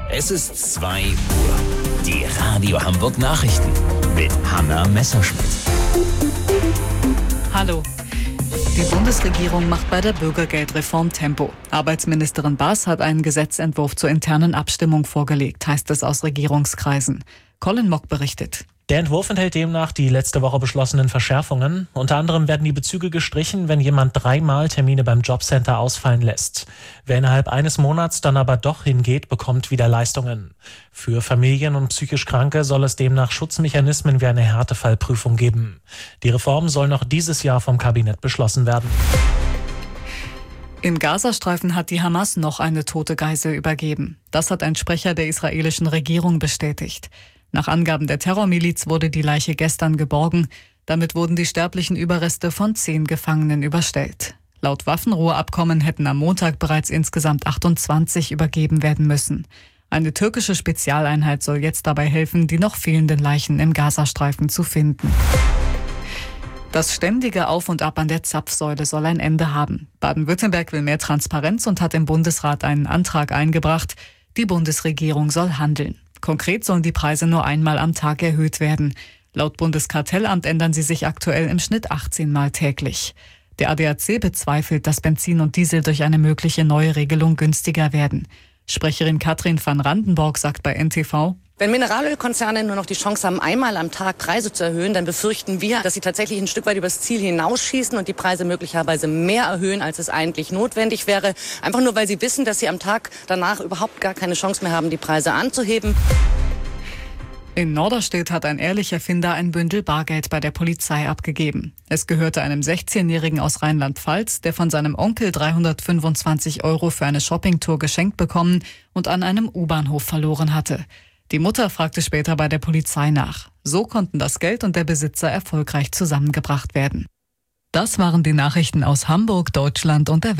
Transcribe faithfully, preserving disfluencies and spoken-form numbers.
Es ist zwei Uhr. Die Radio Hamburg Nachrichten mit Hanna Messerschmidt. Hallo. Die Bundesregierung macht bei der Bürgergeldreform Tempo. Arbeitsministerin Baas hat einen Gesetzentwurf zur internen Abstimmung vorgelegt, heißt es aus Regierungskreisen. Colin Mock berichtet. Der Entwurf enthält demnach die letzte Woche beschlossenen Verschärfungen. Unter anderem werden die Bezüge gestrichen, wenn jemand dreimal Termine beim Jobcenter ausfallen lässt. Wer innerhalb eines Monats dann aber doch hingeht, bekommt wieder Leistungen. Für Familien und psychisch Kranke soll es demnach Schutzmechanismen wie eine Härtefallprüfung geben. Die Reform soll noch dieses Jahr vom Kabinett beschlossen werden. Im Gazastreifen hat die Hamas noch eine tote Geisel übergeben. Das hat ein Sprecher der israelischen Regierung bestätigt. Nach Angaben der Terrormiliz wurde die Leiche gestern geborgen. Damit wurden die sterblichen Überreste von zehn Gefangenen überstellt. Laut Waffenruheabkommen hätten am Montag bereits insgesamt achtundzwanzig übergeben werden müssen. Eine türkische Spezialeinheit soll jetzt dabei helfen, die noch fehlenden Leichen im Gazastreifen zu finden. Das ständige Auf und Ab an der Zapfsäule soll ein Ende haben. Baden-Württemberg will mehr Transparenz und hat im Bundesrat einen Antrag eingebracht. Die Bundesregierung soll handeln. Konkret sollen die Preise nur einmal am Tag erhöht werden. Laut Bundeskartellamt ändern sie sich aktuell im Schnitt achtzehn Mal täglich. Der A D A C bezweifelt, dass Benzin und Diesel durch eine mögliche neue Regelung günstiger werden. Sprecherin Katrin van Randenborg sagt bei N T V: Wenn Mineralölkonzerne nur noch die Chance haben, einmal am Tag Preise zu erhöhen, dann befürchten wir, dass sie tatsächlich ein Stück weit übers Ziel hinausschießen und die Preise möglicherweise mehr erhöhen, als es eigentlich notwendig wäre. Einfach nur, weil sie wissen, dass sie am Tag danach überhaupt gar keine Chance mehr haben, die Preise anzuheben. In Norderstedt hat ein ehrlicher Finder ein Bündel Bargeld bei der Polizei abgegeben. Es gehörte einem sechzehnjährigen aus Rheinland-Pfalz, der von seinem Onkel dreihundertfünfundzwanzig Euro für eine Shoppingtour geschenkt bekommen und an einem U-Bahnhof verloren hatte. Die Mutter fragte später bei der Polizei nach. So konnten das Geld und der Besitzer erfolgreich zusammengebracht werden. Das waren die Nachrichten aus Hamburg, Deutschland und der Welt.